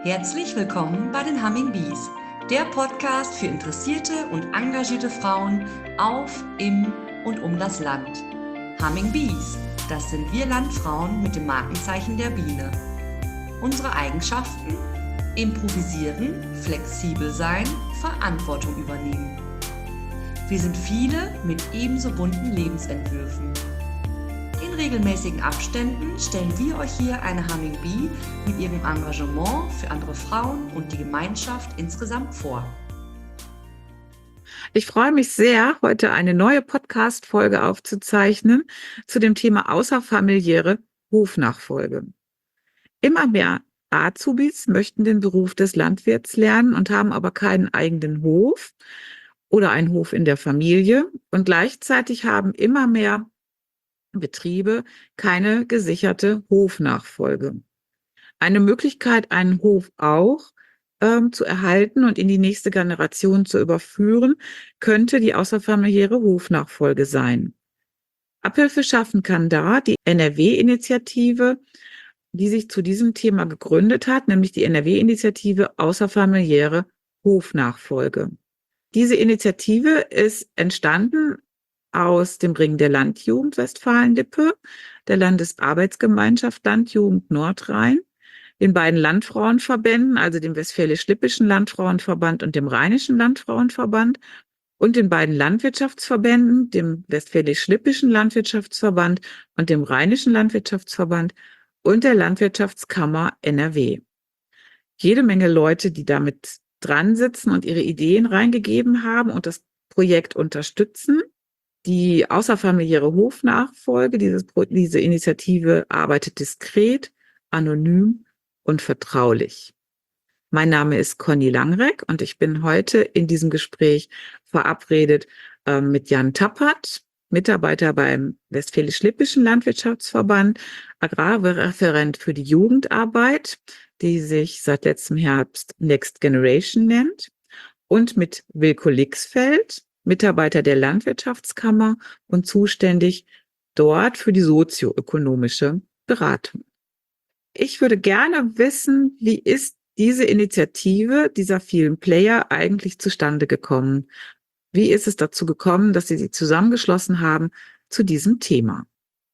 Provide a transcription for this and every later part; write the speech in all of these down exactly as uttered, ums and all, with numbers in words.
Herzlich willkommen bei den Humming Bees, der Podcast für interessierte und engagierte Frauen auf, im und um das Land. Humming Bees, das sind wir Landfrauen mit dem Markenzeichen der Biene. Unsere Eigenschaften? Improvisieren, flexibel sein, Verantwortung übernehmen. Wir sind viele mit ebenso bunten Lebensentwürfen. In regelmäßigen Abständen stellen wir euch hier eine Humming Bee mit ihrem Engagement für andere Frauen und die Gemeinschaft insgesamt vor. Ich freue mich sehr, heute eine neue Podcast-Folge aufzuzeichnen zu dem Thema außerfamiliäre Hofnachfolge. Immer mehr Azubis möchten den Beruf des Landwirts lernen und haben aber keinen eigenen Hof oder einen Hof in der Familie. Und gleichzeitig haben immer mehr Betriebe keine gesicherte Hofnachfolge. Eine Möglichkeit, einen Hof auch ähm, zu erhalten und in die nächste Generation zu überführen, könnte die außerfamiliäre Hofnachfolge sein. Abhilfe schaffen kann da die N R W-Initiative, die sich zu diesem Thema gegründet hat, nämlich die N R W-Initiative Außerfamiliäre Hofnachfolge. Diese Initiative ist entstanden aus dem Ring der Landjugend Westfalen-Lippe, der Landesarbeitsgemeinschaft Landjugend Nordrhein, den beiden Landfrauenverbänden, also dem Westfälisch-Lippischen Landfrauenverband und dem Rheinischen Landfrauenverband, und den beiden Landwirtschaftsverbänden, dem Westfälisch-Lippischen Landwirtschaftsverband und dem Rheinischen Landwirtschaftsverband und der Landwirtschaftskammer N R W. Jede Menge Leute, die damit dran sitzen und ihre Ideen reingegeben haben und das Projekt unterstützen. Die außerfamiliäre Hofnachfolge, dieses, diese Initiative arbeitet diskret, anonym und vertraulich. Mein Name ist Conny Langreck und ich bin heute in diesem Gespräch verabredet äh, mit Jan Tappert, Mitarbeiter beim Westfälisch-Lippischen Landwirtschaftsverband, Agrarreferent für die Jugendarbeit, die sich seit letztem Herbst Next Generation nennt, und mit Wilko Lixfeld, Mitarbeiter der Landwirtschaftskammer und zuständig dort für die sozioökonomische Beratung. Ich würde gerne wissen, wie ist diese Initiative dieser vielen Player eigentlich zustande gekommen? Wie ist es dazu gekommen, dass Sie sich zusammengeschlossen haben zu diesem Thema?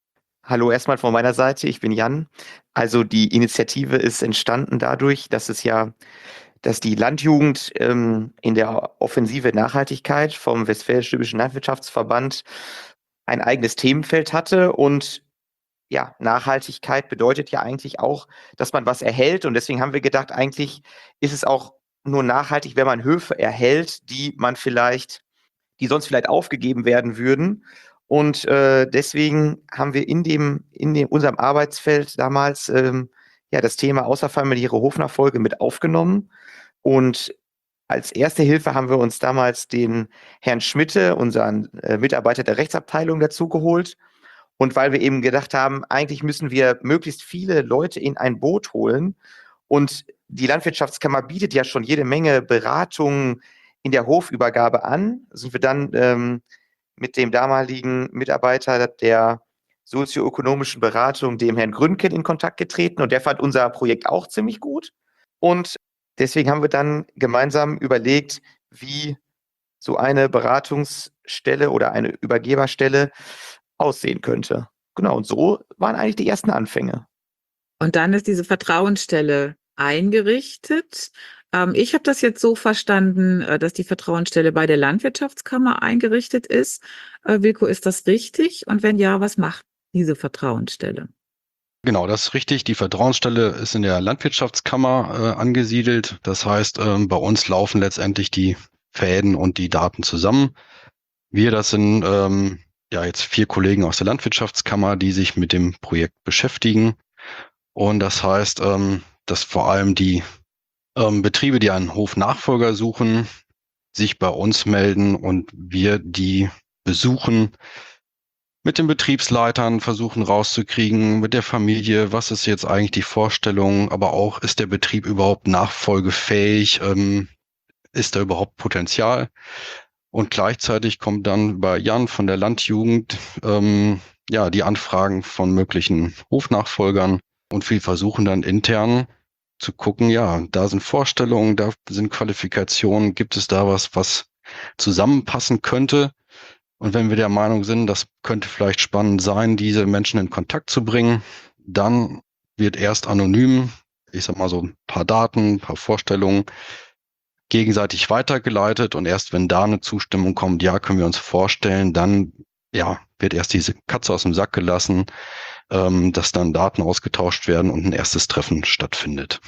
Hallo erstmal von meiner Seite, ich bin Jan. Also die Initiative ist entstanden dadurch, dass es ja dass die Landjugend ähm, in der Offensive Nachhaltigkeit vom Westfälisch-Lippischen Landwirtschaftsverband ein eigenes Themenfeld hatte. Und ja, Nachhaltigkeit bedeutet ja eigentlich auch, dass man was erhält. Und deswegen haben wir gedacht, eigentlich ist es auch nur nachhaltig, wenn man Höfe erhält, die man vielleicht, die sonst vielleicht aufgegeben werden würden. Und äh, deswegen haben wir in dem, in dem, unserem Arbeitsfeld damals ähm, ja das Thema außerfamiliäre Hofnachfolge mit aufgenommen. Und als erste Hilfe haben wir uns damals den Herrn Schmitte, unseren äh, Mitarbeiter der Rechtsabteilung, dazu geholt. Und weil wir eben gedacht haben, eigentlich müssen wir möglichst viele Leute in ein Boot holen. Und die Landwirtschaftskammer bietet ja schon jede Menge Beratungen in der Hofübergabe an, sind wir dann ähm, mit dem damaligen Mitarbeiter der sozioökonomischen Beratung, dem Herrn Grünken, in Kontakt getreten. Und der fand unser Projekt auch ziemlich gut. Und deswegen haben wir dann gemeinsam überlegt, wie so eine Beratungsstelle oder eine Übergeberstelle aussehen könnte. Genau, und so waren eigentlich die ersten Anfänge. Und dann ist diese Vertrauensstelle eingerichtet. Ähm, ich habe das jetzt so verstanden, äh, dass die Vertrauensstelle bei der Landwirtschaftskammer eingerichtet ist. Äh, Wilko, ist das richtig? Und wenn ja, was macht diese Vertrauensstelle? Genau, das ist richtig. Die Vertrauensstelle ist in der Landwirtschaftskammer äh, angesiedelt. Das heißt, ähm, bei uns laufen letztendlich die Fäden und die Daten zusammen. Wir, das sind ähm, ja jetzt vier Kollegen aus der Landwirtschaftskammer, die sich mit dem Projekt beschäftigen. Und das heißt, ähm, dass vor allem die ähm, Betriebe, die einen Hofnachfolger suchen, sich bei uns melden und wir die besuchen, mit den Betriebsleitern versuchen rauszukriegen, mit der Familie, was ist jetzt eigentlich die Vorstellung, aber auch, ist der Betrieb überhaupt nachfolgefähig, ähm, ist da überhaupt Potenzial? Und gleichzeitig kommt dann bei Jan von der Landjugend ähm, ja die Anfragen von möglichen Hofnachfolgern und wir versuchen dann intern zu gucken, ja, da sind Vorstellungen, da sind Qualifikationen, gibt es da was, was zusammenpassen könnte? Und wenn wir der Meinung sind, das könnte vielleicht spannend sein, diese Menschen in Kontakt zu bringen, dann wird erst anonym, ich sag mal so ein paar Daten, ein paar Vorstellungen gegenseitig weitergeleitet und erst wenn da eine Zustimmung kommt, ja, können wir uns vorstellen, dann ja, wird erst diese Katze aus dem Sack gelassen, ähm, dass dann Daten ausgetauscht werden und ein erstes Treffen stattfindet.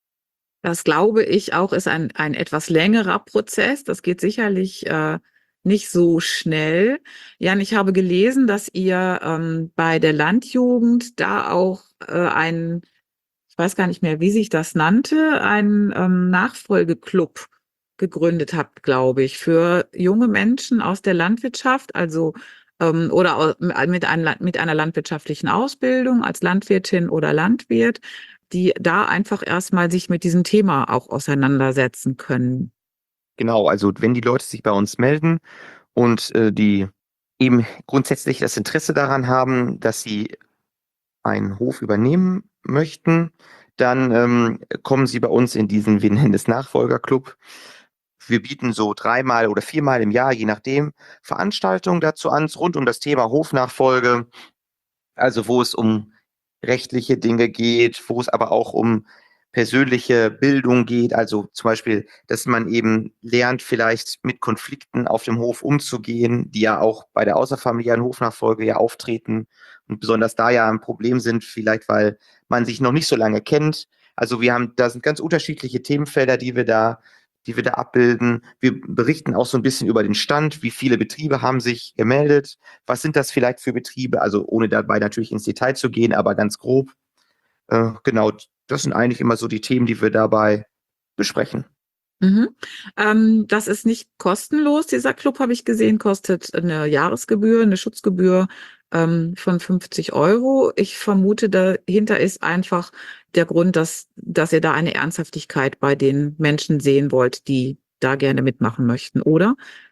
Das glaube ich auch, ist ein, ein etwas längerer Prozess. Das geht sicherlich äh, nicht so schnell. Jan, ich habe gelesen, dass ihr ähm, bei der Landjugend da auch äh, einen, ich weiß gar nicht mehr, wie sich das nannte, einen ähm, Nachfolgeclub gegründet habt, glaube ich, für junge Menschen aus der Landwirtschaft, also ähm, oder au- mit, ein, mit einer landwirtschaftlichen Ausbildung als Landwirtin oder Landwirt, die da einfach erstmal sich mit diesem Thema auch auseinandersetzen können. Genau, also wenn die Leute sich bei uns melden und äh, die eben grundsätzlich das Interesse daran haben, dass sie einen Hof übernehmen möchten, dann ähm, kommen sie bei uns in diesen, wir nennen es Nachfolgerclub. Wir bieten so dreimal oder viermal im Jahr, je nachdem, Veranstaltungen dazu an, rund um das Thema Hofnachfolge, also wo es um rechtliche Dinge geht, wo es aber auch um persönliche Bildung geht, also zum Beispiel, dass man eben lernt, vielleicht mit Konflikten auf dem Hof umzugehen, die ja auch bei der außerfamiliären Hofnachfolge ja auftreten und besonders da ja ein Problem sind, vielleicht weil man sich noch nicht so lange kennt. Also wir haben, da sind ganz unterschiedliche Themenfelder, die wir da, die wir da abbilden. Wir berichten auch so ein bisschen über den Stand, wie viele Betriebe haben sich gemeldet, was sind das vielleicht für Betriebe, also ohne dabei natürlich ins Detail zu gehen, aber ganz grob. Äh, genau, das sind eigentlich immer so die Themen, die wir dabei besprechen. Mhm. Ähm, das ist nicht kostenlos. Dieser Club, habe ich gesehen, kostet eine Jahresgebühr, eine Schutzgebühr ähm, von fünfzig Euro. Ich vermute, dahinter ist einfach der Grund, dass, dass ihr da eine Ernsthaftigkeit bei den Menschen sehen wollt, die da gerne mitmachen möchten, oder?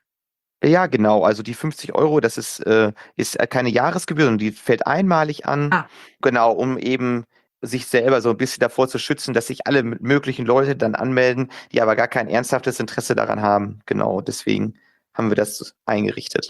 Ja, genau, also die fünfzig Euro, das ist, äh, ist keine Jahresgebühr, sondern die fällt einmalig an, Ah, genau, um eben sich selber so ein bisschen davor zu schützen, dass sich alle m- möglichen Leute dann anmelden, die aber gar kein ernsthaftes Interesse daran haben. Genau, deswegen haben wir das eingerichtet.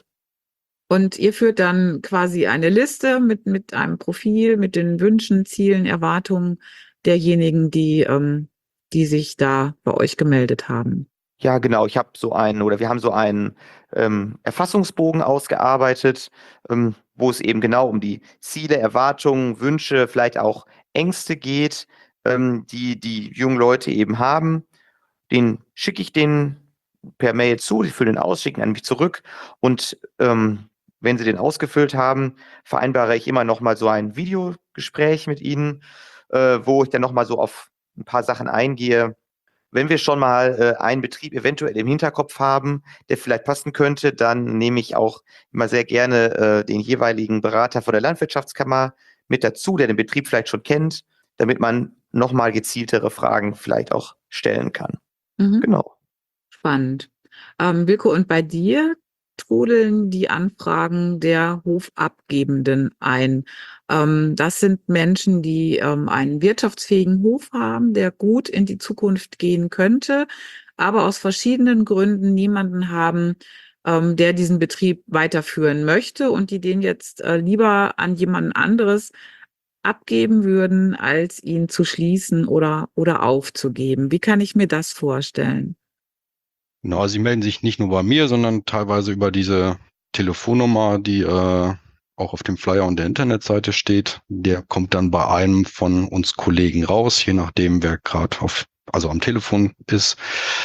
und ihr führt dann quasi eine Liste mit, mit einem Profil, mit den Wünschen, Zielen, Erwartungen derjenigen, die, ähm, die sich da bei euch gemeldet haben. Ja, genau. Ich habe so einen oder wir haben so einen ähm, Erfassungsbogen ausgearbeitet, ähm, wo es eben genau um die Ziele, Erwartungen, Wünsche, vielleicht auch Ängste geht, ähm, die die jungen Leute eben haben. Den schicke ich denen per Mail zu, die füllen den aus, schicken an mich zurück und ähm, wenn sie den ausgefüllt haben, vereinbare ich immer noch mal so ein Videogespräch mit ihnen, äh, wo ich dann noch mal so auf ein paar Sachen eingehe, wenn wir schon mal äh, einen Betrieb eventuell im Hinterkopf haben, der vielleicht passen könnte, dann nehme ich auch immer sehr gerne äh, den jeweiligen Berater von der Landwirtschaftskammer mit dazu, der den Betrieb vielleicht schon kennt, damit man nochmal gezieltere Fragen vielleicht auch stellen kann. Mhm. Genau. Spannend. Ähm, Wilko, und bei dir trudeln die Anfragen der Hofabgebenden ein. Ähm, das sind Menschen, die ähm, einen wirtschaftsfähigen Hof haben, der gut in die Zukunft gehen könnte, aber aus verschiedenen Gründen niemanden haben, ähm, der diesen Betrieb weiterführen möchte und die den jetzt äh, lieber an jemanden anderes abgeben würden, als ihn zu schließen oder, oder aufzugeben. Wie kann ich mir das vorstellen? Genau, also sie melden sich nicht nur bei mir, sondern teilweise über diese Telefonnummer, die äh, auch auf dem Flyer und der Internetseite steht. Der kommt dann bei einem von uns Kollegen raus, je nachdem, wer gerade auf, also am Telefon ist.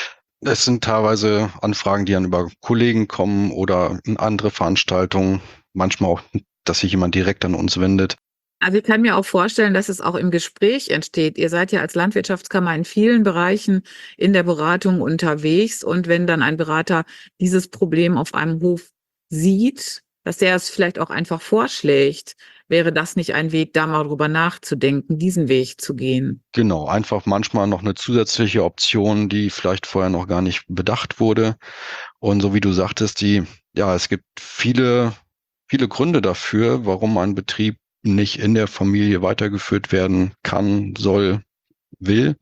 Es sind teilweise Anfragen, die dann über Kollegen kommen oder in andere Veranstaltungen. Manchmal auch, dass sich jemand direkt an uns wendet. Also ich kann mir auch vorstellen, dass es auch im Gespräch entsteht. Ihr seid ja als Landwirtschaftskammer in vielen Bereichen in der Beratung unterwegs. Und wenn dann ein Berater dieses Problem auf einem Hof sieht, dass der es vielleicht auch einfach vorschlägt, wäre das nicht ein Weg, da mal drüber nachzudenken, diesen Weg zu gehen? Genau, einfach manchmal noch eine zusätzliche Option, die vielleicht vorher noch gar nicht bedacht wurde. Und so wie du sagtest, die, ja, es gibt viele, viele Gründe dafür, warum ein Betrieb nicht in der Familie weitergeführt werden kann, soll. will.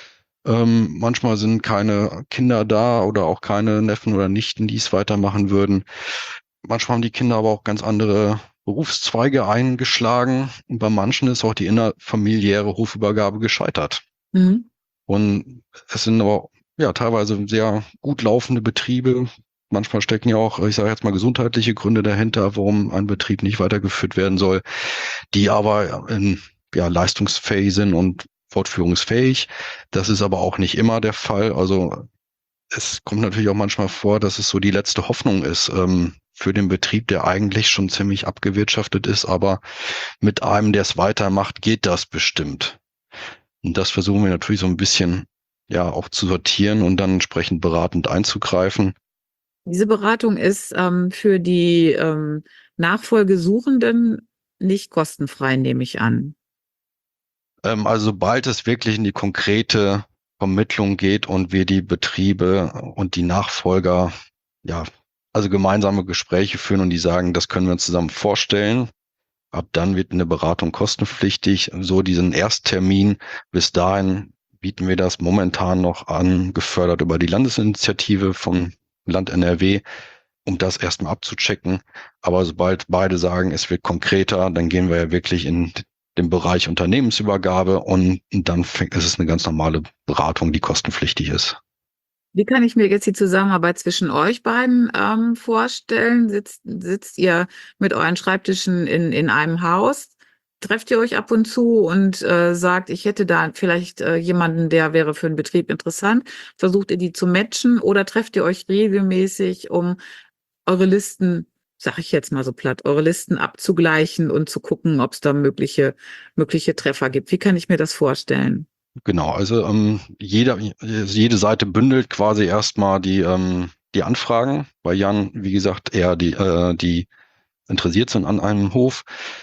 Ähm, manchmal sind keine Kinder da oder auch keine Neffen oder Nichten, die es weitermachen würden. Manchmal haben die Kinder aber auch ganz andere Berufszweige eingeschlagen. Und bei manchen ist auch die innerfamiliäre Hofübergabe gescheitert. Mhm. Und es sind aber ja teilweise sehr gut laufende Betriebe. Manchmal stecken ja auch, ich sage jetzt mal, gesundheitliche Gründe dahinter, warum ein Betrieb nicht weitergeführt werden soll, die aber in, ja, leistungsfähig sind und fortführungsfähig. Das ist aber auch nicht immer der Fall. Also es kommt natürlich auch manchmal vor, dass es so die letzte Hoffnung ist ähm, für den Betrieb, der eigentlich schon ziemlich abgewirtschaftet ist, aber mit einem, der es weitermacht, geht das bestimmt. Und das versuchen wir natürlich so ein bisschen ja auch zu sortieren und dann entsprechend beratend einzugreifen. Diese Beratung ist ähm, für die ähm, Nachfolgesuchenden nicht kostenfrei, nehme ich an. Ähm, also sobald es wirklich in die konkrete Vermittlung geht und wir die Betriebe und die Nachfolger, ja, also gemeinsame Gespräche führen und die sagen, das können wir uns zusammen vorstellen, ab dann wird eine Beratung kostenpflichtig. So diesen Ersttermin, bis dahin bieten wir das momentan noch an, gefördert über die Landesinitiative vom Land N R W, um das erstmal abzuchecken. Aber sobald beide sagen, es wird konkreter, dann gehen wir ja wirklich in den Bereich Unternehmensübergabe und dann fängt, ist es eine ganz normale Beratung, die kostenpflichtig ist. Wie kann ich mir jetzt die Zusammenarbeit zwischen euch beiden ähm, vorstellen? Sitzt, sitzt ihr mit euren Schreibtischen in, in einem Haus? Trefft ihr euch ab und zu und äh, sagt, ich hätte da vielleicht äh, jemanden, der wäre für den Betrieb interessant? Versucht ihr die zu matchen oder trefft ihr euch regelmäßig, um eure Listen, sag ich jetzt mal so platt, eure Listen abzugleichen und zu gucken, ob es da mögliche, mögliche Treffer gibt? Wie kann ich mir das vorstellen? Genau, also ähm, jeder, jede Seite bündelt quasi erstmal die, ähm, die Anfragen. Bei Jan, wie gesagt, eher die, äh, die interessiert sind an einem Hof.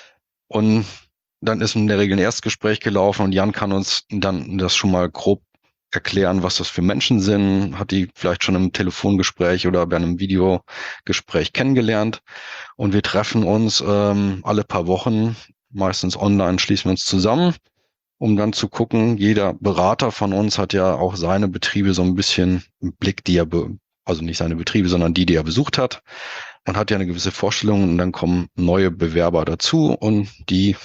Und dann ist in der Regel ein Erstgespräch gelaufen und Jan kann uns dann das schon mal grob erklären, was das für Menschen sind, hat die vielleicht schon im Telefongespräch oder bei einem Videogespräch kennengelernt. Und wir treffen uns ähm, alle paar Wochen, meistens online, schließen wir uns zusammen, um dann zu gucken, jeder Berater von uns hat ja auch seine Betriebe so ein bisschen im Blick, die er, be also nicht seine Betriebe, sondern die, die er besucht hat. Man hat ja eine gewisse Vorstellung und dann kommen neue Bewerber dazu und die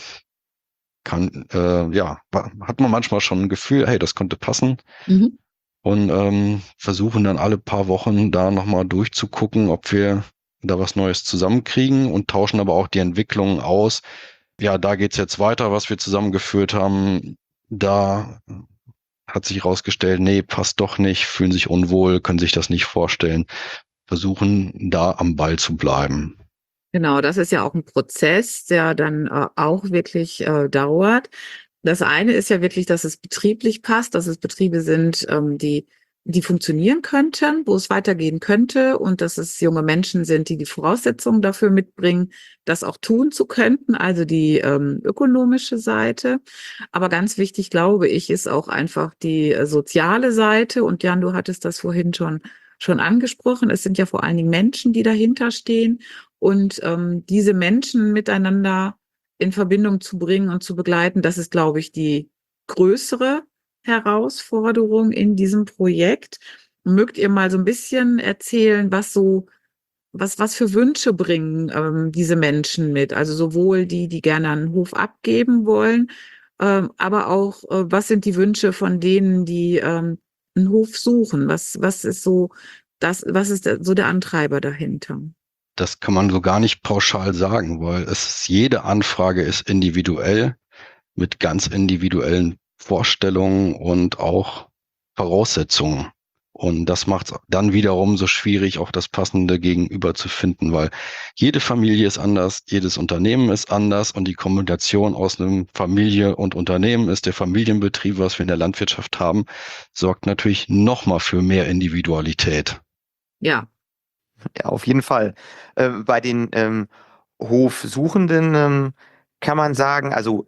kann, äh, ja, hat man manchmal schon ein Gefühl, hey, das könnte passen. Mhm. Und ähm, versuchen dann alle paar Wochen da nochmal durchzugucken, ob wir da was Neues zusammenkriegen und tauschen aber auch die Entwicklungen aus. Ja, da geht's jetzt weiter, was wir zusammengeführt haben. Da hat sich herausgestellt, nee, passt doch nicht, fühlen sich unwohl, können sich das nicht vorstellen. Versuchen da am Ball zu bleiben. Genau, das ist ja auch ein Prozess, der dann äh, auch wirklich äh, dauert. Das eine ist ja wirklich, dass es betrieblich passt, dass es Betriebe sind, ähm, die die funktionieren könnten, wo es weitergehen könnte und dass es junge Menschen sind, die die Voraussetzungen dafür mitbringen, das auch tun zu könnten, also die ähm, ökonomische Seite. Aber ganz wichtig, glaube ich, ist auch einfach die äh, soziale Seite. Und Jan, du hattest das vorhin schon schon angesprochen. Es sind ja vor allen Dingen Menschen, die dahinter stehen. Und ähm, diese Menschen miteinander in Verbindung zu bringen und zu begleiten, das ist, glaube ich, die größere Herausforderung in diesem Projekt. Mögt ihr mal so ein bisschen erzählen, was so, was, was für Wünsche bringen ähm, diese Menschen mit? Also sowohl die, die gerne einen Hof abgeben wollen, ähm, aber auch, äh, was sind die Wünsche von denen, die ähm, einen Hof suchen? Was, was ist so das, was ist so der Antreiber dahinter? Das kann man so gar nicht pauschal sagen, weil es ist, jede Anfrage ist individuell mit ganz individuellen Vorstellungen und auch Voraussetzungen. Und das macht es dann wiederum so schwierig, auch das passende Gegenüber zu finden, weil jede Familie ist anders, jedes Unternehmen ist anders und die Kombination aus einem Familie und Unternehmen ist der Familienbetrieb, was wir in der Landwirtschaft haben, sorgt natürlich nochmal für mehr Individualität. Ja, Ja, auf jeden Fall. Äh, bei den ähm, Hofsuchenden ähm, kann man sagen, also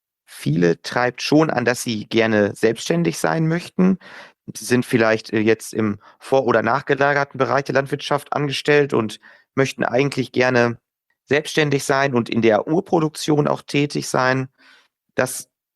viele treibt schon an, dass sie gerne selbstständig sein möchten. Sie sind vielleicht äh, jetzt im vor- oder nachgelagerten Bereich der Landwirtschaft angestellt und möchten eigentlich gerne selbstständig sein und in der Urproduktion auch tätig sein. Das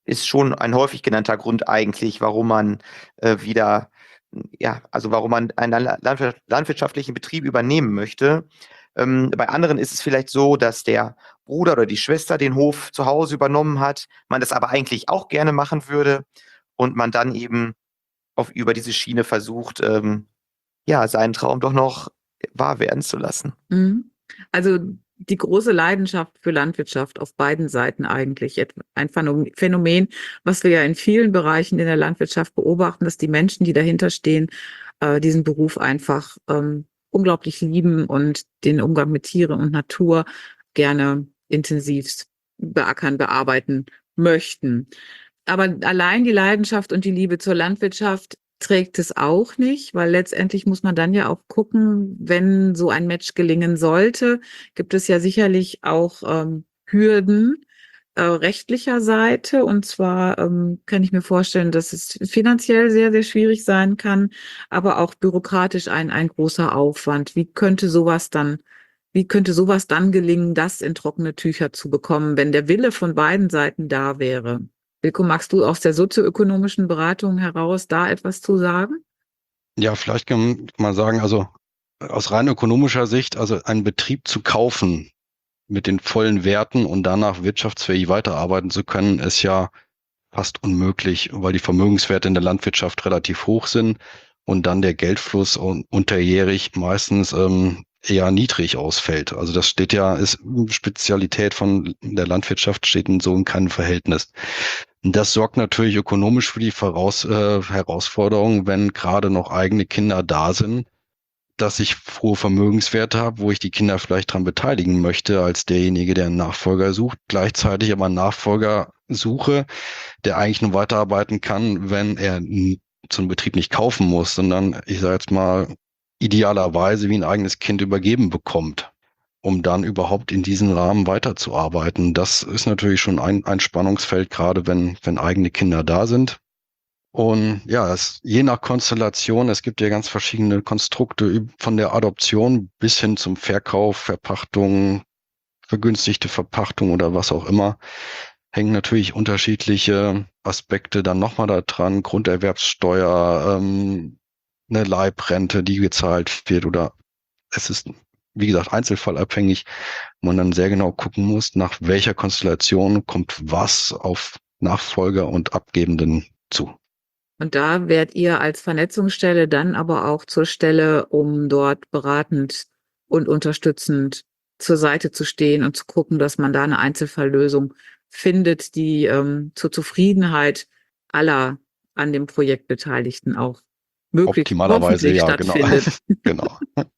ist schon ein häufig genannter Grund eigentlich, warum man äh, wieder, ja, also warum man einen landwir- landwirtschaftlichen Betrieb übernehmen möchte. Ähm, bei anderen ist es vielleicht so, dass der Bruder oder die Schwester den Hof zu Hause übernommen hat, man das aber eigentlich auch gerne machen würde und man dann eben auf über diese Schiene versucht, ähm, ja, seinen Traum doch noch wahr werden zu lassen. Mhm. Also die große Leidenschaft für Landwirtschaft auf beiden Seiten eigentlich. Et- Ein Phänomen, Phänomen, was wir ja in vielen Bereichen in der Landwirtschaft beobachten, dass die Menschen, die dahinter stehen, äh, diesen Beruf einfach ähm, unglaublich lieben und den Umgang mit Tieren und Natur gerne intensivst beackern, bearbeiten möchten. Aber allein die Leidenschaft und die Liebe zur Landwirtschaft trägt es auch nicht, weil letztendlich muss man dann ja auch gucken, wenn so ein Match gelingen sollte, gibt es ja sicherlich auch ähm, Hürden äh, rechtlicher Seite. Und zwar ähm, kann ich mir vorstellen, dass es finanziell sehr, sehr schwierig sein kann, aber auch bürokratisch ein, ein großer Aufwand. Wie könnte sowas dann, wie könnte sowas dann gelingen, das in trockene Tücher zu bekommen, wenn der Wille von beiden Seiten da wäre? Wilko, magst du aus der sozioökonomischen Beratung heraus da etwas zu sagen? Ja, vielleicht kann man sagen, also aus rein ökonomischer Sicht, also einen Betrieb zu kaufen mit den vollen Werten und danach wirtschaftsfähig weiterarbeiten zu können, ist ja fast unmöglich, weil die Vermögenswerte in der Landwirtschaft relativ hoch sind und dann der Geldfluss un- unterjährig meistens ähm, eher niedrig ausfällt. Also das steht ja, ist Spezialität von der Landwirtschaft, steht in so in keinem Verhältnis. Und das sorgt natürlich ökonomisch für die Voraus, äh, Herausforderung, wenn gerade noch eigene Kinder da sind, dass ich hohe Vermögenswerte habe, wo ich die Kinder vielleicht dran beteiligen möchte, als derjenige, der einen Nachfolger sucht, gleichzeitig aber einen Nachfolger suche, der eigentlich nur weiterarbeiten kann, wenn er n- so einen Betrieb nicht kaufen muss, sondern ich sage jetzt mal idealerweise wie ein eigenes Kind übergeben bekommt, um dann überhaupt in diesem Rahmen weiterzuarbeiten. Das ist natürlich schon ein, ein Spannungsfeld, gerade wenn, wenn eigene Kinder da sind. Und ja, es, je nach Konstellation, es gibt ja ganz verschiedene Konstrukte üb- von der Adoption bis hin zum Verkauf, Verpachtung, vergünstigte Verpachtung oder was auch immer, hängen natürlich unterschiedliche Aspekte dann nochmal da dran. Grunderwerbssteuer, ähm, eine Leibrente, die gezahlt wird, oder es ist, wie gesagt, einzelfallabhängig, wo man dann sehr genau gucken muss, nach welcher Konstellation kommt was auf Nachfolger und Abgebenden zu. Und da wärt ihr als Vernetzungsstelle dann aber auch zur Stelle, um dort beratend und unterstützend zur Seite zu stehen und zu gucken, dass man da eine Einzelfalllösung findet, die ähm, zur Zufriedenheit aller an dem Projekt Beteiligten auch möglichst Optimalerweise, hoffentlich ja, genau. stattfindet. Genau.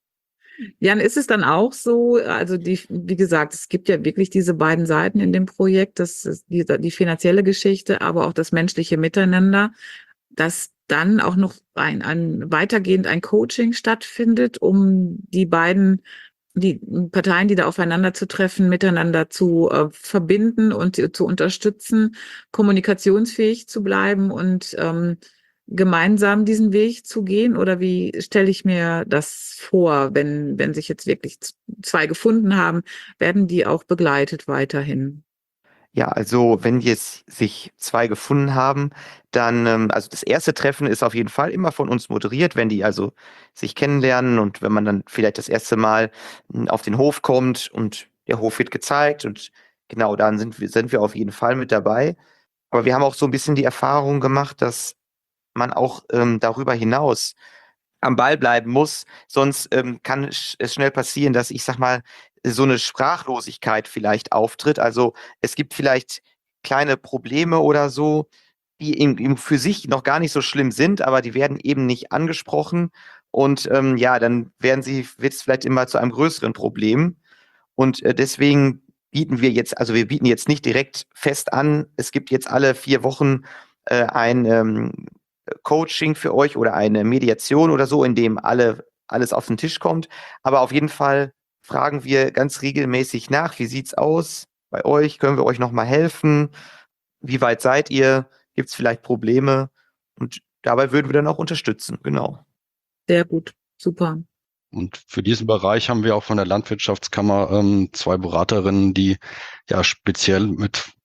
Jan, ist es dann auch so, also die, wie gesagt, es gibt ja wirklich diese beiden Seiten in dem Projekt, das ist die, die finanzielle Geschichte, aber auch das menschliche Miteinander, dass dann auch noch ein, ein weitergehend ein Coaching stattfindet, um die beiden, die Parteien, die da aufeinander zu treffen, miteinander zu äh, verbinden und zu, zu unterstützen, kommunikationsfähig zu bleiben und ähm, gemeinsam diesen Weg zu gehen? Oder wie stelle ich mir das vor, wenn, wenn sich jetzt wirklich z- zwei gefunden haben, werden die auch begleitet weiterhin? Ja, also wenn jetzt sich zwei gefunden haben, dann, ähm, also das erste Treffen ist auf jeden Fall immer von uns moderiert, wenn die also sich kennenlernen und wenn man dann vielleicht das erste Mal hm, auf den Hof kommt und der Hof wird gezeigt und genau, dann sind wir, sind wir auf jeden Fall mit dabei. Aber wir haben auch so ein bisschen die Erfahrung gemacht, dass man auch ähm, darüber hinaus am Ball bleiben muss, sonst ähm, kann sch- es schnell passieren, dass ich sag mal, so eine Sprachlosigkeit vielleicht auftritt. Also es gibt vielleicht kleine Probleme oder so, die im, im für sich noch gar nicht so schlimm sind, aber die werden eben nicht angesprochen. Und ähm, ja, dann werden sie, wird es vielleicht immer zu einem größeren Problem. Und äh, deswegen bieten wir jetzt, also wir bieten jetzt nicht direkt fest an, es gibt jetzt alle vier Wochen äh, ein ähm, Coaching für euch oder eine Mediation oder so, in dem alle, alles auf den Tisch kommt. Aber auf jeden Fall fragen wir ganz regelmäßig nach, wie sieht's aus bei euch? Können wir euch nochmal helfen? Wie weit seid ihr? Gibt es vielleicht Probleme? Und dabei würden wir dann auch unterstützen, genau. Sehr gut, super. Und für diesen Bereich haben wir auch von der Landwirtschaftskammer ähm, zwei Beraterinnen, die ja speziell mit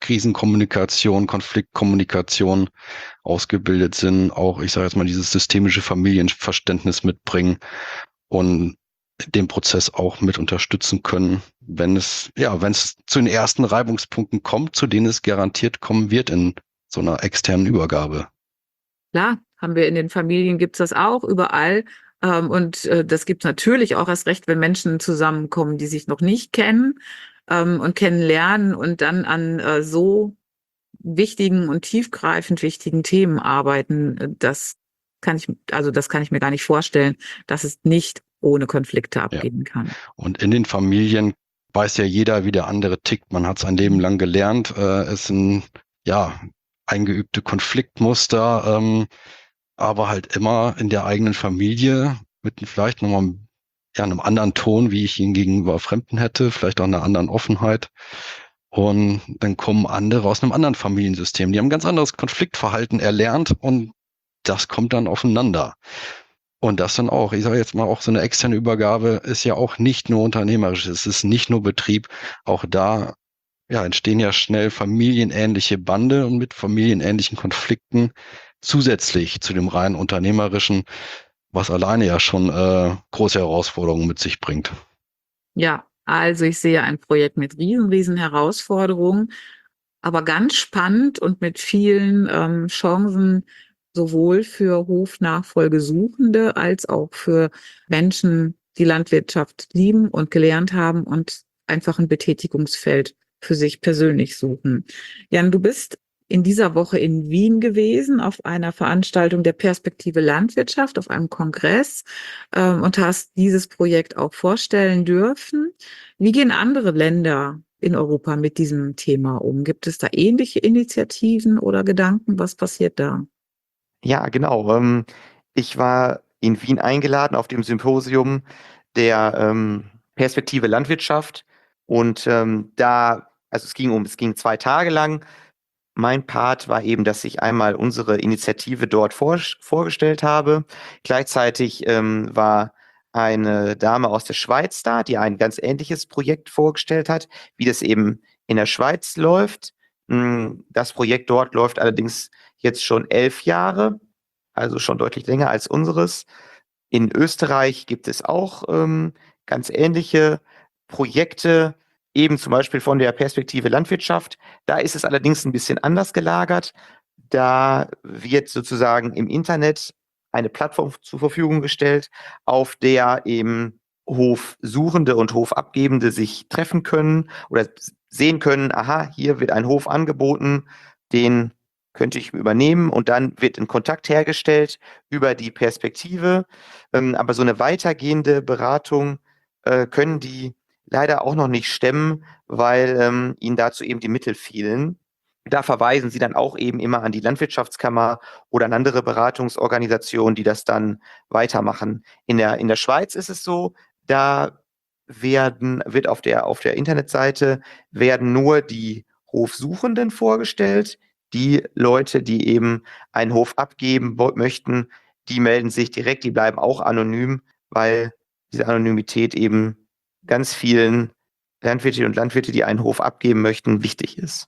Krisenkommunikation, Konfliktkommunikation ausgebildet sind, auch, ich sage jetzt mal, dieses systemische Familienverständnis mitbringen und den Prozess auch mit unterstützen können, wenn es, ja, wenn es zu den ersten Reibungspunkten kommt, zu denen es garantiert kommen wird in so einer externen Übergabe. Klar, haben wir in den Familien, gibt's das auch überall. Ähm, und äh, das gibt's natürlich auch erst recht, wenn Menschen zusammenkommen, die sich noch nicht kennen ähm, und kennenlernen und dann an äh, so wichtigen und tiefgreifend wichtigen Themen arbeiten. Äh, Das kann ich, also das kann ich mir gar nicht vorstellen, dass es nicht ohne Konflikte Ja. abgehen kann. Und in den Familien weiß ja jeder, wie der andere tickt. Man hat sein Leben lang gelernt. Äh, es sind ja eingeübte Konfliktmuster, ähm, aber halt immer in der eigenen Familie mit vielleicht nochmal ja, einem anderen Ton, wie ich ihn gegenüber Fremden hätte, vielleicht auch einer anderen Offenheit. Und dann kommen andere aus einem anderen Familiensystem. Die haben ein ganz anderes Konfliktverhalten erlernt und das kommt dann aufeinander. Und das dann auch, ich sage jetzt mal, auch so eine externe Übergabe ist ja auch nicht nur unternehmerisch, es ist nicht nur Betrieb. Auch da ja, entstehen ja schnell familienähnliche Bande und mit familienähnlichen Konflikten zusätzlich zu dem rein unternehmerischen, was alleine ja schon äh, große Herausforderungen mit sich bringt. Ja, also ich sehe ein Projekt mit riesen, riesen Herausforderungen, aber ganz spannend und mit vielen ähm, Chancen sowohl für Hofnachfolgesuchende als auch für Menschen, die Landwirtschaft lieben und gelernt haben und einfach ein Betätigungsfeld für sich persönlich suchen. Jan, du bist in dieser Woche in Wien gewesen auf einer Veranstaltung der Perspektive Landwirtschaft, auf einem Kongress ähm, und hast dieses Projekt auch vorstellen dürfen. Wie gehen andere Länder in Europa mit diesem Thema um? Gibt es da ähnliche Initiativen oder Gedanken? Was passiert da? Ja, genau. Ähm, ich war in Wien eingeladen auf dem Symposium der ähm, Perspektive Landwirtschaft und ähm, da, also es ging um, es ging zwei Tage lang. Mein Part war eben, dass ich einmal unsere Initiative dort vor, vorgestellt habe. Gleichzeitig ähm, war eine Dame aus der Schweiz da, die ein ganz ähnliches Projekt vorgestellt hat, wie das eben in der Schweiz läuft. Mm, Das Projekt dort läuft allerdings jetzt schon elf Jahre, also schon deutlich länger als unseres. In Österreich gibt es auch ähm, ganz ähnliche Projekte, eben zum Beispiel von der Perspektive Landwirtschaft. Da ist es allerdings ein bisschen anders gelagert. Da wird sozusagen im Internet eine Plattform zur Verfügung gestellt, auf der eben Hofsuchende und Hofabgebende sich treffen können oder sehen können, aha, hier wird ein Hof angeboten, den könnte ich übernehmen und dann wird ein Kontakt hergestellt über die Perspektive. Ähm, aber so eine weitergehende Beratung äh, können die leider auch noch nicht stemmen, weil ähm, ihnen dazu eben die Mittel fehlen. Da verweisen sie dann auch eben immer an die Landwirtschaftskammer oder an andere Beratungsorganisationen, die das dann weitermachen. In der, in der Schweiz ist es so, da werden, wird auf der, auf der Internetseite werden nur die Hofsuchenden vorgestellt. Die Leute, die eben einen Hof abgeben wo- möchten, die melden sich direkt, die bleiben auch anonym, weil diese Anonymität eben ganz vielen Landwirtinnen und Landwirte, die einen Hof abgeben möchten, wichtig ist.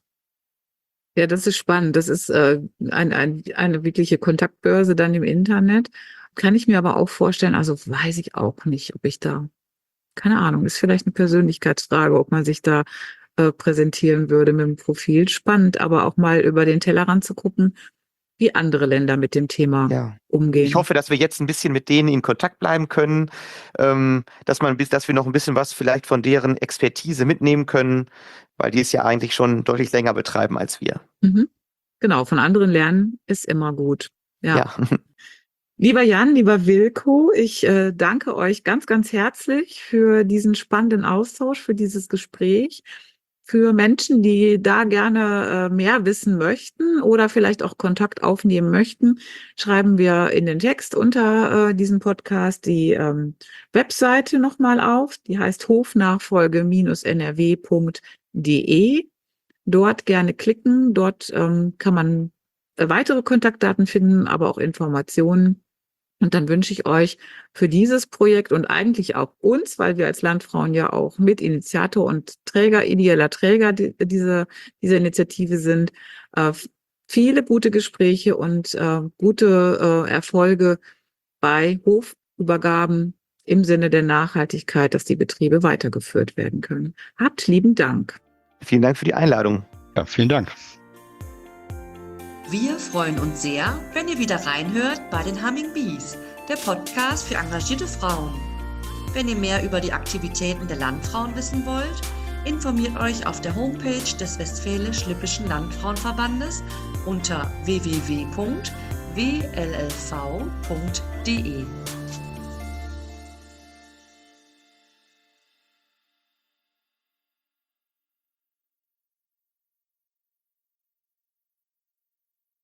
Ja, das ist spannend. Das ist äh, ein, ein, eine wirkliche Kontaktbörse dann im Internet. Kann ich mir aber auch vorstellen, also weiß ich auch nicht, ob ich da, keine Ahnung, ist vielleicht eine Persönlichkeitsfrage, ob man sich da äh, präsentieren würde mit dem Profil. Spannend, aber auch mal über den Tellerrand zu gucken, wie andere Länder mit dem Thema Ja. umgehen. Ich hoffe, dass wir jetzt ein bisschen mit denen in Kontakt bleiben können, ähm, dass man, bis- dass wir noch ein bisschen was vielleicht von deren Expertise mitnehmen können, weil die es ja eigentlich schon deutlich länger betreiben als wir. Mhm. Genau, von anderen lernen ist immer gut. Ja. Ja. Lieber Jan, lieber Wilko, ich äh, danke euch ganz, ganz herzlich für diesen spannenden Austausch, für dieses Gespräch. Für Menschen, die da gerne äh, mehr wissen möchten oder vielleicht auch Kontakt aufnehmen möchten, schreiben wir in den Text unter äh, diesem Podcast die ähm, Webseite nochmal auf. Die heißt hofnachfolge N R W Punkt de. Dort gerne klicken. Dort ähm, kann man äh, weitere Kontaktdaten finden, aber auch Informationen. Und dann wünsche ich euch für dieses Projekt und eigentlich auch uns, weil wir als Landfrauen ja auch Mitinitiator und Träger, ideeller Träger dieser, dieser Initiative sind, äh, viele gute Gespräche und äh, gute äh, Erfolge bei Hofübergaben im Sinne der Nachhaltigkeit, dass die Betriebe weitergeführt werden können. Habt lieben Dank. Vielen Dank für die Einladung. Ja, vielen Dank. Wir freuen uns sehr, wenn ihr wieder reinhört bei den Humming Bees, der Podcast für engagierte Frauen. Wenn ihr mehr über die Aktivitäten der Landfrauen wissen wollt, informiert euch auf der Homepage des Westfälisch-Lippischen Landfrauenverbandes unter w w w punkt w l l v punkt d e.